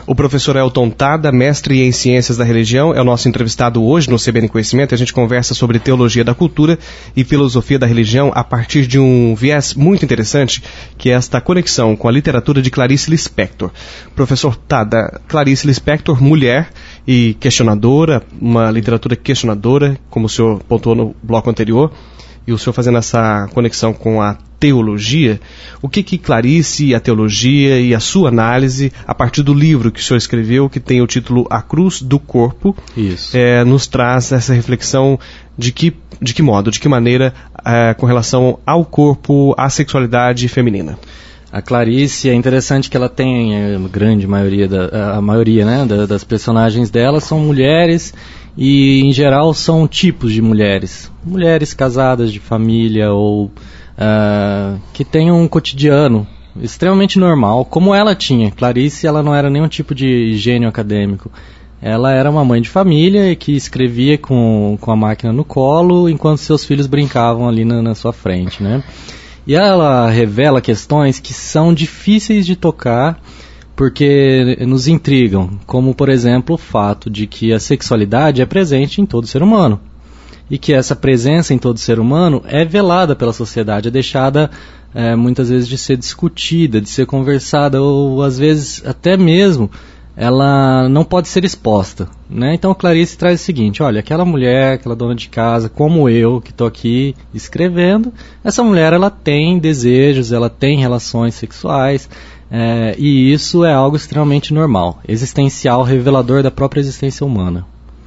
O professor Elton Tada, mestre em Ciências da Religião, é o nosso entrevistado hoje no CBN Conhecimento. A gente conversa sobre teologia da cultura e filosofia da religião a partir de um viés muito interessante, que é esta conexão com a literatura de Clarice Lispector. Professor Tada, Clarice Lispector, mulher e questionadora, uma literatura questionadora, como o senhor pontuou no bloco anterior, e o senhor fazendo essa conexão com a teologia, o que Clarice, a teologia e a sua análise, a partir do livro que o senhor escreveu, que tem o título A Cruz do Corpo, nos traz essa reflexão de que modo, de que maneira, com relação ao corpo, à sexualidade feminina? A Clarice, é interessante que ela tem, a grande maioria, das personagens dela são mulheres e, em geral, são tipos de mulheres. Mulheres casadas, de família ou que têm um cotidiano extremamente normal, como ela tinha. Clarice, ela não era nenhum tipo de gênio acadêmico. Ela era uma mãe de família que escrevia com a máquina no colo enquanto seus filhos brincavam ali na sua frente, né? E ela revela questões que são difíceis de tocar porque nos intrigam, como, por exemplo, o fato de que a sexualidade é presente em todo ser humano e que essa presença em todo ser humano é velada pela sociedade, é deixada muitas vezes de ser discutida, de ser conversada, ou às vezes até mesmo ela não pode ser exposta, né? Então a Clarice traz o seguinte: olha, aquela mulher, aquela dona de casa, como eu, que estou aqui escrevendo, essa mulher, ela tem desejos, ela tem relações sexuais, e isso é algo extremamente normal, existencial, revelador da própria existência humana.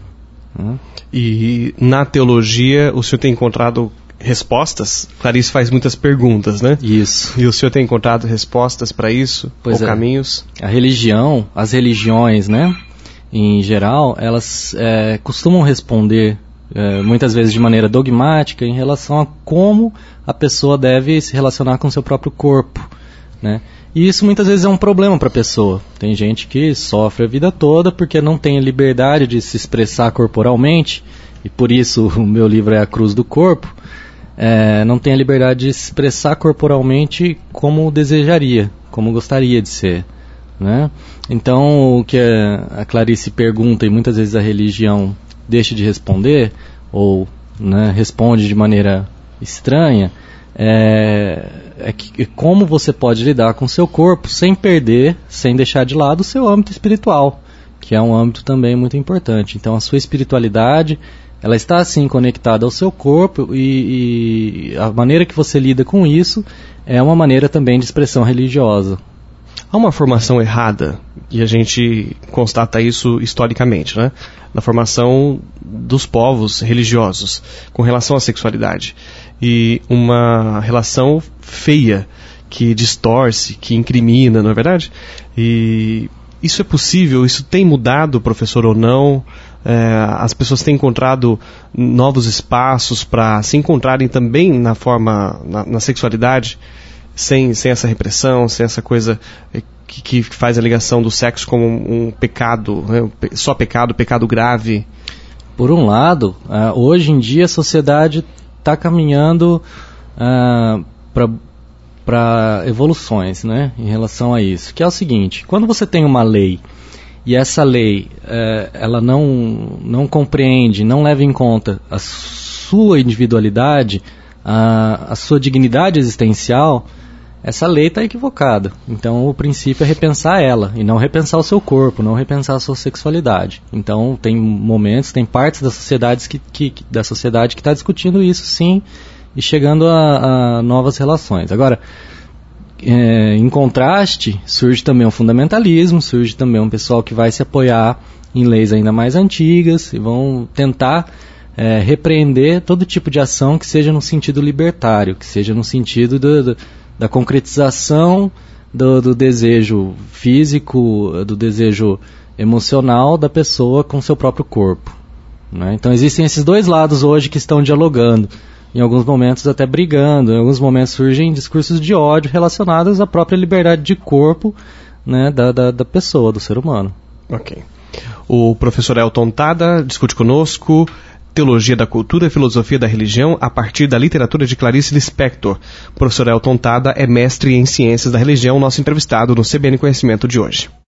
E na teologia o senhor tem encontrado respostas? Clarice faz muitas perguntas, né? Isso. E o senhor tem encontrado respostas para isso? Pois ou caminhos? A religião, as religiões, né, em geral, elas costumam responder muitas vezes de maneira dogmática em relação a como a pessoa deve se relacionar com o seu próprio corpo, né? E isso muitas vezes é um problema para a pessoa. Tem gente que sofre a vida toda porque não tem a liberdade de se expressar corporalmente, e por isso o meu livro é A Cruz do Corpo. Não tem a liberdade de se expressar corporalmente como desejaria, como gostaria de ser, né? Então, o que a Clarice pergunta, e muitas vezes a religião deixa de responder, ou, né, responde de maneira estranha, que como você pode lidar com o seu corpo sem perder, sem deixar de lado o seu âmbito espiritual, que é um âmbito também muito importante. Então, a sua espiritualidade, ela está assim conectada ao seu corpo, e a maneira que você lida com isso é uma maneira também de expressão religiosa. Há uma formação errada, e a gente constata isso historicamente, né? Na formação dos povos religiosos com relação à sexualidade. E uma relação feia, que distorce, que incrimina, não é verdade? E isso é possível? Isso tem mudado, professor, ou não? As pessoas têm encontrado novos espaços para se encontrarem também na sexualidade, sem essa repressão, sem essa coisa que faz a ligação do sexo como um pecado, né? Só pecado grave. Por um lado, hoje em dia a sociedade está caminhando para evoluções, né, em relação a isso, que é o seguinte: quando você tem uma lei e essa lei ela não compreende, não leva em conta a sua individualidade, a sua dignidade existencial, essa lei está equivocada. Então o princípio é repensar ela, e não repensar o seu corpo, não repensar a sua sexualidade. Então tem momentos, tem partes da sociedade que está discutindo isso, sim, e chegando a novas relações. Agora, em contraste, surge também um fundamentalismo, surge também um pessoal que vai se apoiar em leis ainda mais antigas e vão tentar repreender todo tipo de ação que seja no sentido libertário, que seja no sentido da concretização do desejo físico, do desejo emocional da pessoa com seu próprio corpo, né? Então existem esses dois lados hoje que estão dialogando, em alguns momentos até brigando, em alguns momentos surgem discursos de ódio relacionados à própria liberdade de corpo, né, da pessoa, do ser humano. Ok. O professor Elton Tada discute conosco teologia da cultura e filosofia da religião a partir da literatura de Clarice Lispector. O professor Elton Tada é mestre em ciências da religião, nosso entrevistado no CBN Conhecimento de hoje.